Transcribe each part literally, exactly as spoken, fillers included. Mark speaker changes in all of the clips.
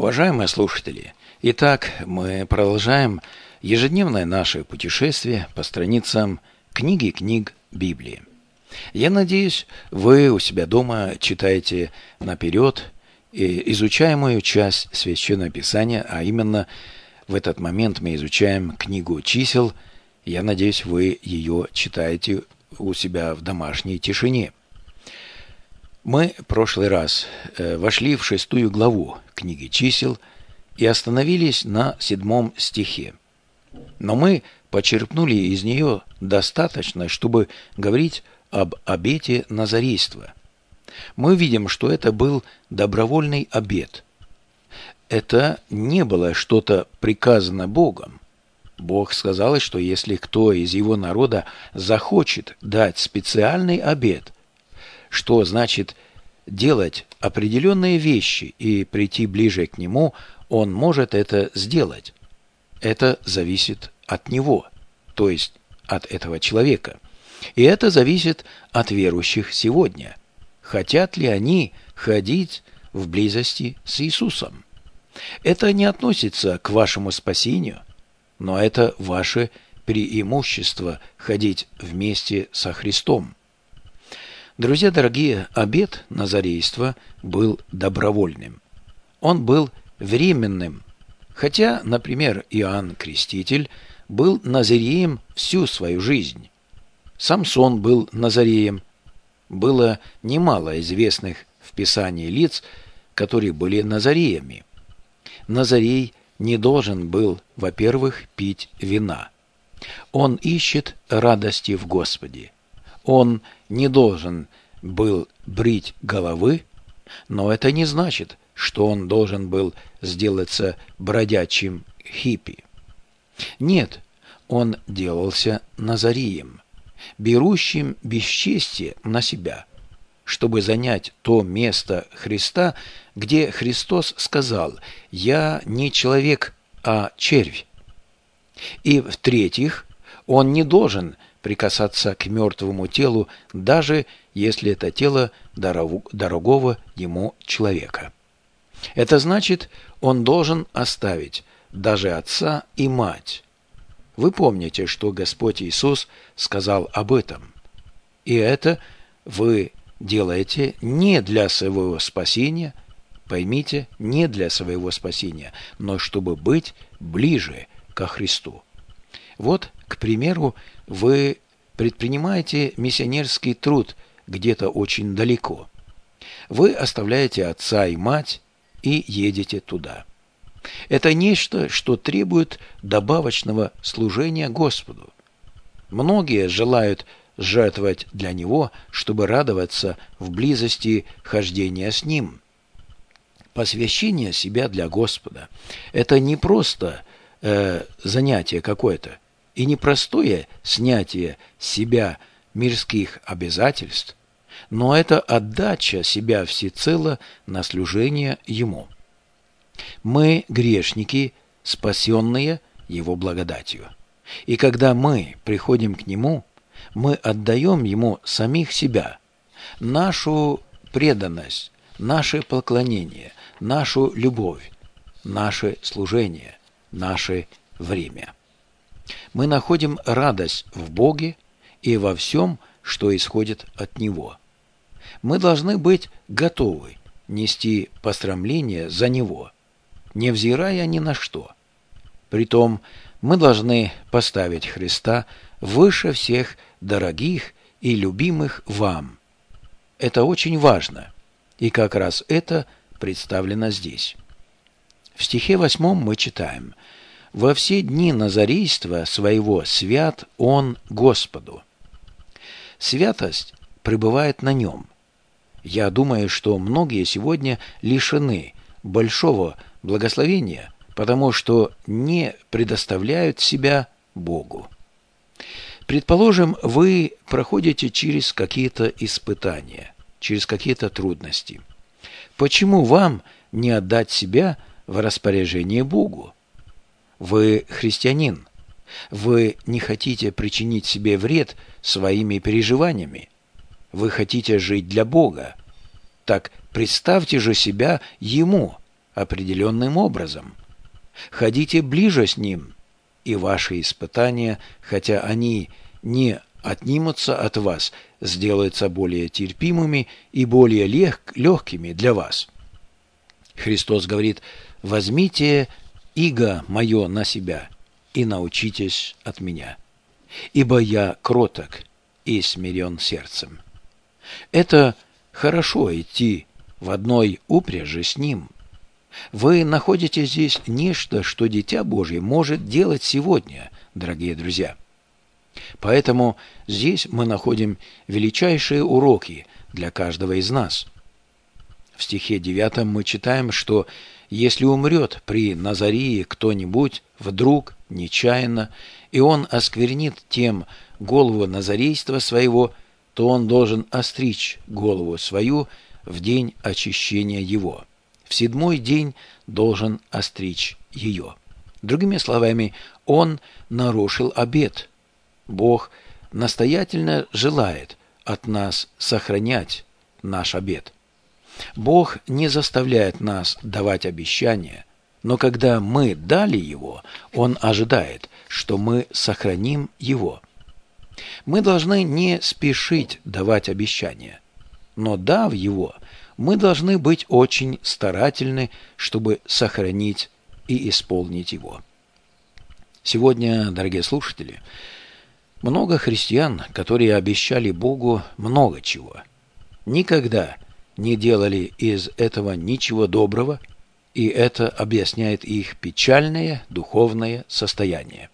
Speaker 1: Уважаемые слушатели, итак, мы продолжаем ежедневное наше путешествие по страницам книги книг Библии. Я надеюсь, вы у себя дома читаете наперед изучаемую часть Священного Писания, а именно в этот момент мы изучаем книгу чисел. Я надеюсь, вы ее читаете у себя в домашней тишине. Мы в прошлый раз вошли в шестую главу книги чисел и остановились на седьмом стихе. Но мы почерпнули из нее достаточно, чтобы говорить об обете назарейства. Мы видим, что это был добровольный обет. Это не было что-то приказано Богом. Бог сказал, что если кто из его народа захочет дать специальный обет, что значит делать определенные вещи и прийти ближе к нему, он может это сделать. Это зависит от него, то есть от этого человека. И это зависит от верующих сегодня. Хотят ли они ходить в близости с Иисусом? Это не относится к вашему спасению, но это ваше преимущество ходить вместе со Христом. Друзья дорогие, обет назарейства был добровольным. Он был временным, хотя, например, Иоанн Креститель был назареем всю свою жизнь. Самсон был назареем. Было немало известных в Писании лиц, которые были назареями. Назарей не должен был, во-первых, пить вина. Он ищет радости в Господе. Он не должен был брить головы, но это не значит, что он должен был сделаться бродячим хиппи. Нет, он делался назареем, берущим бесчестие на себя, чтобы занять то место Христа, где Христос сказал: «Я не человек, а червь». И в-третьих, он не должен прикасаться к мертвому телу, даже если это тело дорогого ему человека. Это значит, он должен оставить даже отца и мать. Вы помните, что Господь Иисус сказал об этом. И это вы делаете не для своего спасения, поймите, не для своего спасения, но чтобы быть ближе ко Христу. Вот, к примеру, вы предпринимаете миссионерский труд где-то очень далеко. Вы оставляете отца и мать и едете туда. Это нечто, что требует добавочного служения Господу. Многие желают жертвовать для Него, чтобы радоваться в близости хождения с Ним. Посвящение себя для Господа – это не просто э, занятие какое-то, и непростое снятие с себя мирских обязательств, но это отдача себя всецело на служение Ему. Мы грешники, спасенные Его благодатью. И когда мы приходим к Нему, мы отдаем Ему самих себя, нашу преданность, наше поклонение, нашу любовь, наше служение, наше время. Мы находим радость в Боге и во всем, что исходит от Него. Мы должны быть готовы нести посрамление за Него, невзирая ни на что. Притом мы должны поставить Христа выше всех дорогих и любимых вам. Это очень важно, и как раз это представлено здесь. В стихе восьмом мы читаем: «Во все дни назарейства своего свят он Господу». Святость пребывает на нем. Я думаю, что многие сегодня лишены большого благословения, потому что не предоставляют себя Богу. Предположим, вы проходите через какие-то испытания, через какие-то трудности. Почему вам не отдать себя в распоряжение Богу? Вы христианин. Вы не хотите причинить себе вред своими переживаниями. Вы хотите жить для Бога. Так представьте же себя Ему, определенным образом. Ходите ближе с Ним, и ваши испытания, хотя они не отнимутся от вас, сделаются более терпимыми и более лег- легкими для вас. Христос говорит: «Возьмите иго мое на себя и научитесь от меня, ибо я кроток и смирен сердцем». Это хорошо идти в одной упряжи с Ним. Вы находите здесь нечто, что Дитя Божье может делать сегодня, дорогие друзья. Поэтому здесь мы находим величайшие уроки для каждого из нас. В стихе девятом мы читаем, что если умрет при Назарии кто-нибудь вдруг, нечаянно, и он осквернит тем голову назарейства своего, то он должен остричь голову свою в день очищения его. В седьмой день должен остричь ее. Другими словами, он нарушил обет. Бог настоятельно желает от нас сохранять наш обет. Бог не заставляет нас давать обещания, но когда мы дали его, Он ожидает, что мы сохраним его. Мы должны не спешить давать обещания, но дав его, мы должны быть очень старательны, чтобы сохранить и исполнить его. Сегодня, дорогие слушатели, много христиан, которые обещали Богу много чего, никогда не делали из этого ничего доброго, и это объясняет их печальное духовное состояние.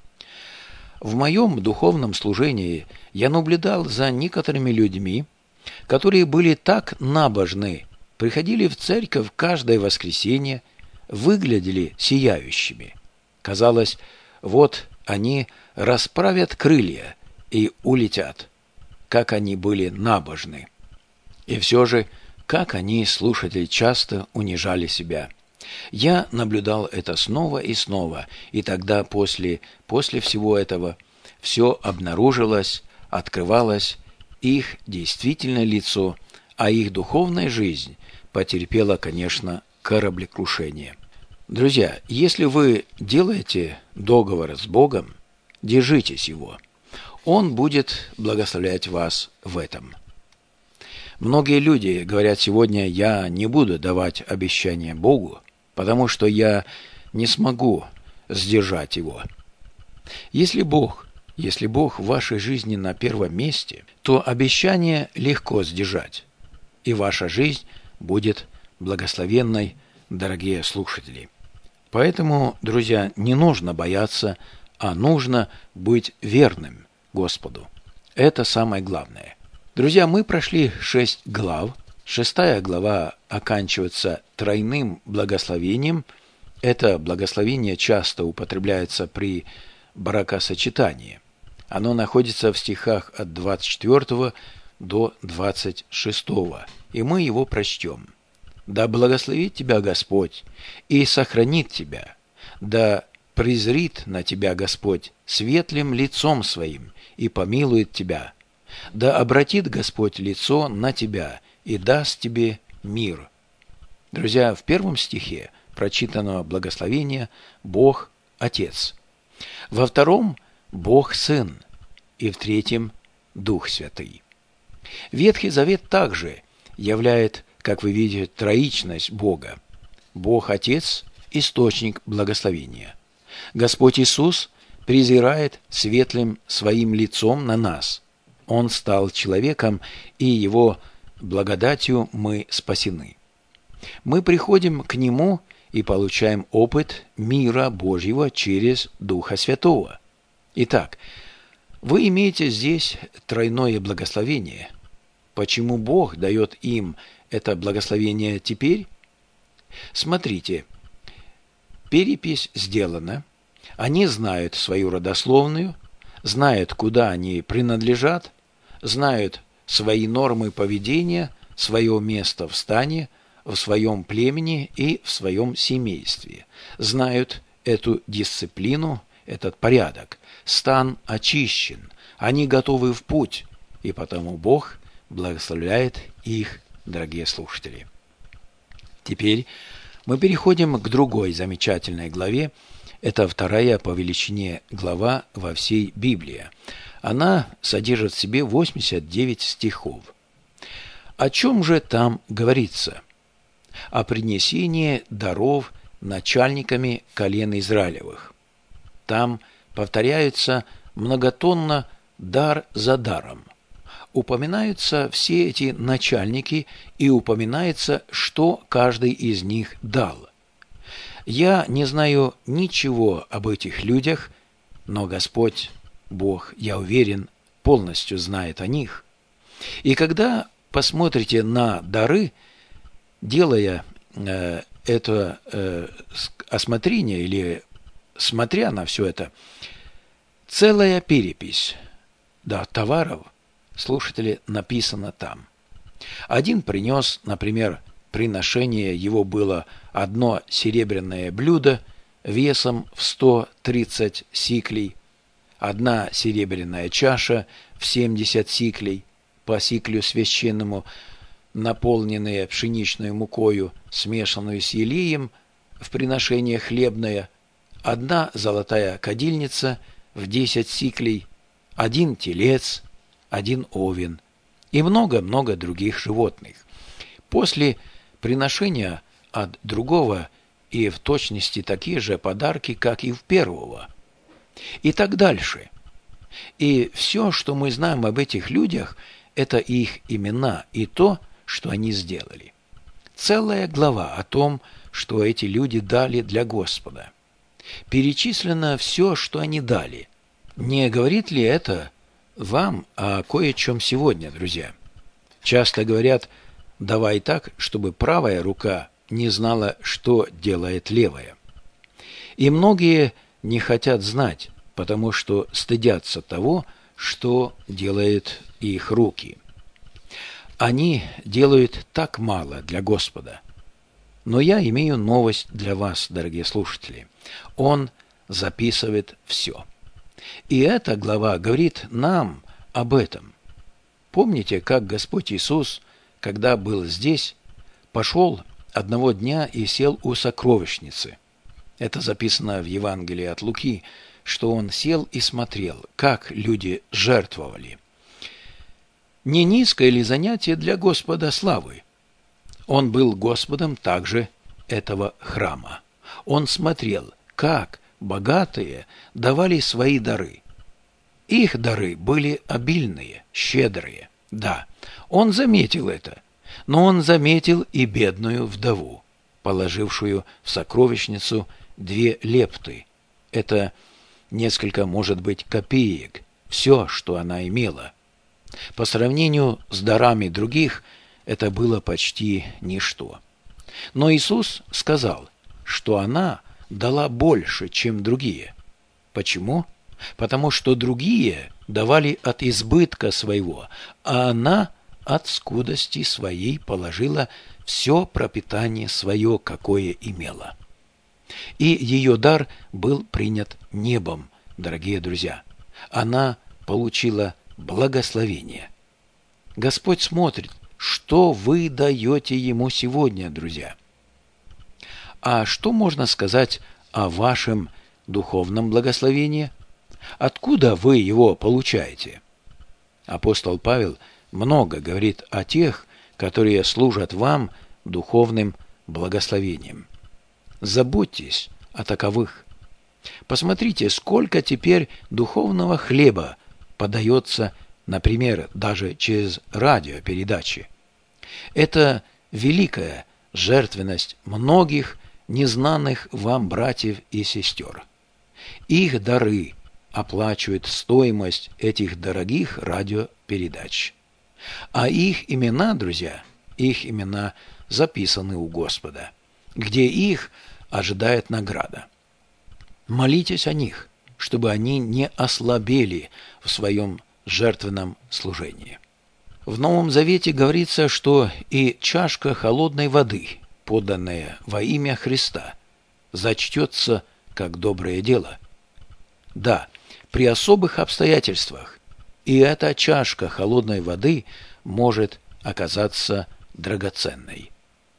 Speaker 1: В моем духовном служении я наблюдал за некоторыми людьми, которые были так набожны, приходили в церковь каждое воскресенье, выглядели сияющими. Казалось, вот они расправят крылья и улетят, как они были набожны. И все же, как они, слушатели, часто унижали себя. Я наблюдал это снова и снова, и тогда после, после всего этого все обнаружилось, открывалось их действительное лицо, а их духовная жизнь потерпела, конечно, кораблекрушение. Друзья, если вы делаете договор с Богом, держитесь его. Он будет благословлять вас в этом. Многие люди говорят сегодня: я не буду давать обещания Богу, потому что я не смогу сдержать его. Если Бог, если Бог в вашей жизни на первом месте, то обещание легко сдержать, и ваша жизнь будет благословенной, дорогие слушатели. Поэтому, друзья, не нужно бояться, а нужно быть верным Господу. Это самое главное. Друзья, мы прошли шесть глав. Шестая глава оканчивается тройным благословением. Это благословение часто употребляется при бракосочетании. Оно находится в стихах от двадцать четвёртого до двадцать шестого, и мы его прочтем. «Да благословит тебя Господь и сохранит тебя, да презрит на тебя Господь светлым лицом своим и помилует тебя. Да обратит Господь лицо на тебя и даст тебе мир». Друзья, в первом стихе прочитанного благословения Бог Отец, во втором Бог Сын и в третьем Дух Святый. Ветхий Завет также являет, как вы видите, троичность Бога. Бог Отец – источник благословения. Господь Иисус презирает светлым своим лицом на нас. Он стал человеком, и Его благодатью мы спасены. Мы приходим к Нему и получаем опыт мира Божьего через Духа Святого. Итак, вы имеете здесь тройное благословение. Почему Бог дает им это благословение теперь? Смотрите, перепись сделана, они знают свою родословную, знают, куда они принадлежат, знают свои нормы поведения, свое место в стане, в своем племени и в своем семействе, знают эту дисциплину, этот порядок. Стан очищен, они готовы в путь, и потому Бог благословляет их, дорогие слушатели. Теперь Мы переходим к другой замечательной главе. Это вторая по величине глава во всей Библии. Она содержит в себе восемьдесят девять стихов. О чем же там говорится? О принесении даров начальниками колен Израилевых. Там повторяются многотонно дар за даром. Упоминаются все эти начальники и упоминается, что каждый из них дал. Я не знаю ничего об этих людях, но Господь, Бог, я уверен, полностью знает о них. И когда посмотрите на дары, делая э, это э, осмотрение или смотря на все это, целая перепись да, товаров, слушатели, написано там. Один принес, например, приношение его было одно серебряное блюдо весом в сто тридцать сиклей, одна серебряная чаша в семьдесят сиклей, по сиклю священному, наполненная пшеничной мукою, смешанную с елеем, в приношение хлебное, одна золотая кадильница в десять сиклей, один телец, один овен и много-много других животных. После приношения от другого и в точности такие же подарки, как и в первого. И так дальше. И все, что мы знаем об этих людях, это их имена и то, что они сделали. Целая глава о том, что эти люди дали для Господа. Перечислено все, что они дали. Не говорит ли это вам о кое-чем сегодня, друзья? Часто говорят, давай так, чтобы правая рука не знала, что делает левая. И многие не хотят знать, потому что стыдятся того, что делают их руки. Они делают так мало для Господа. Но я имею новость для вас, дорогие слушатели. Он записывает все. И эта глава говорит нам об этом. Помните, как Господь Иисус, когда был здесь, пошел одного дня и сел у сокровищницы. Это записано в Евангелии от Луки, что он сел и смотрел, как люди жертвовали. Не низкое ли занятие для Господа славы? Он был Господом также этого храма. Он смотрел, как богатые давали свои дары. Их дары были обильные, щедрые. Да, он заметил это, но он заметил и бедную вдову, положившую в сокровищницу две лепты. Это несколько, может быть, копеек, все, что она имела. По сравнению с дарами других, это было почти ничто. Но Иисус сказал, что она дала больше, чем другие. Почему? Потому что другие давали от избытка своего, а она от скудости своей положила все пропитание свое, какое имела. И ее дар был принят небом, дорогие друзья. Она получила благословение. Господь смотрит, что вы даете Ему сегодня, друзья. А что можно сказать о вашем духовном благословении? Откуда вы его получаете? Апостол Павел много говорит о тех, которые служат вам духовным благословением. Заботьтесь о таковых. Посмотрите, сколько теперь духовного хлеба подается, например, даже через радиопередачи. Это великая жертвенность многих незнанных вам братьев и сестер. Их дары оплачивают стоимость этих дорогих радиопередач. А их имена, друзья, их имена записаны у Господа, где их ожидает награда. Молитесь о них, чтобы они не ослабели в своем жертвенном служении. В Новом Завете говорится, что и чашка холодной воды, поданная во имя Христа, зачтется как доброе дело. Да, при особых обстоятельствах и эта чашка холодной воды может оказаться драгоценной.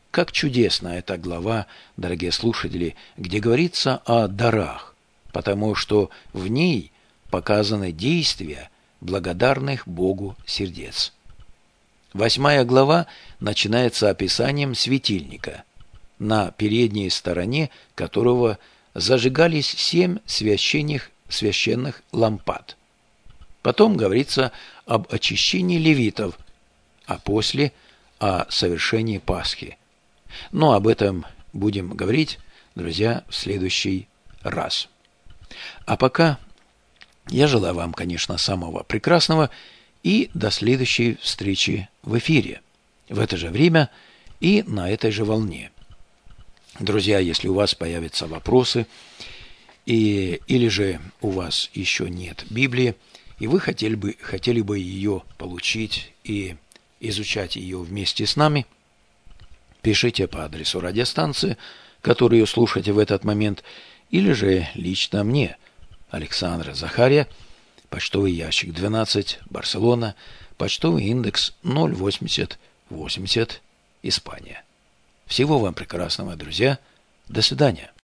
Speaker 1: Как чудесна эта глава, дорогие слушатели, где говорится о дарах, потому что в ней показаны действия благодарных Богу сердец. Восьмая глава начинается описанием светильника, на передней стороне которого зажигались семь священных, священных лампад. Потом говорится об очищении левитов, а после о совершении Пасхи. Но об этом будем говорить, друзья, в следующий раз. А пока я желаю вам, конечно, самого прекрасного и до следующей встречи в эфире, в это же время и на этой же волне. Друзья, если у вас появятся вопросы, и, или же у вас еще нет Библии, и вы хотели бы, хотели бы ее получить и изучать ее вместе с нами, пишите по адресу радиостанции, которую слушаете в этот момент, или же лично мне, Александр Захария, почтовый ящик двенадцать, Барселона, почтовый индекс ноль восемьдесят восемьдесят, Испания. Всего вам прекрасного, друзья. До свидания.